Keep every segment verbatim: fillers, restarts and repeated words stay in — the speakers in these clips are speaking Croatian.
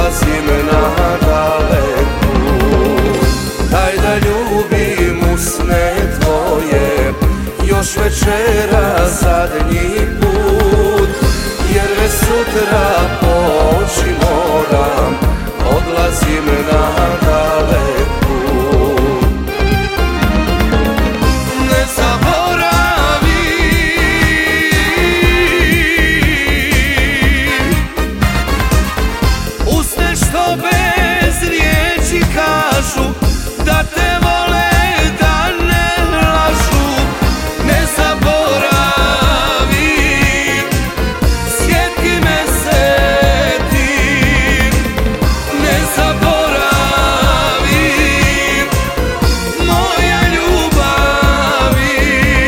odlazim na daleku. Daj da ljubim usne tvoje još večera zadnji put, jer već sutra poći moram, odlazim na daleku. Ne zaboravi usne što bez riječi kažu da te vole, da ne lažu. Ne zaboravi, sjeti me, sjeti. Ne zaboravi, moja ljubavi.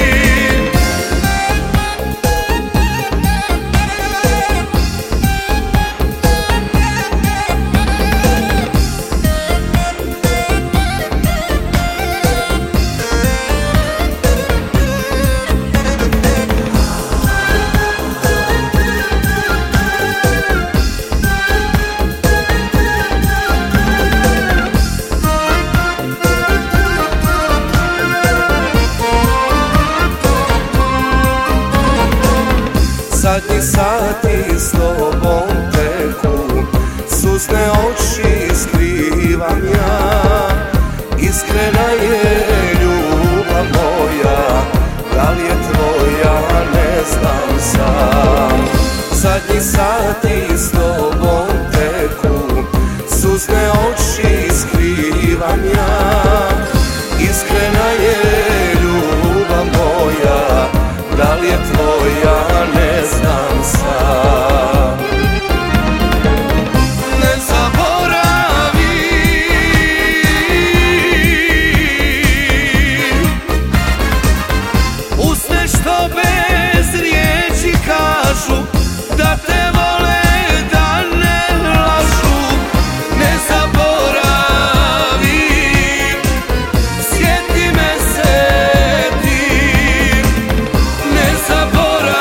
Zadnji sati s tobom teku, suzne oči skrivam ja. Iskrena je ljubav moja, da li je tvoja ne znam sam. Zadnji sati s tobom teku, suzne oči skrivam ja. Iskrena je ljubav moja, da li je tvoja ne znam sam. Ne zaboravi usne što bez riječi kažu da te vole, da ne lažu. Ne zaboravi, sjeti me, sjeti. Ne zaboravi,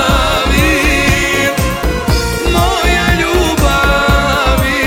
moja ljubavi.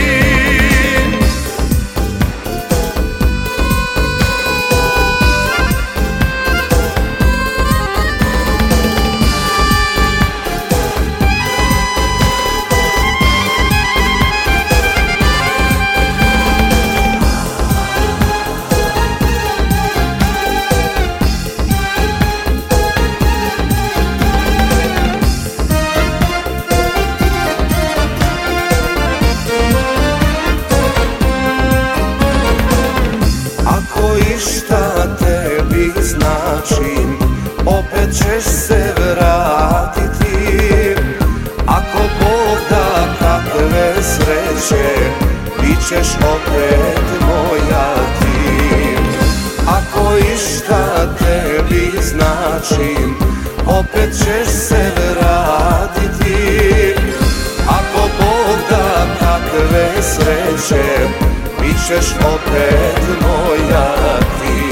Ako išta tebi značim, opet ćeš se vratiti. Ako Bog da kakve sreće, bit ćeš opet moja ti. Ako išta tebi značim, opet ćeš se vratiti. Ako Bog da kakve sreće, bit ćeš opet moja ti.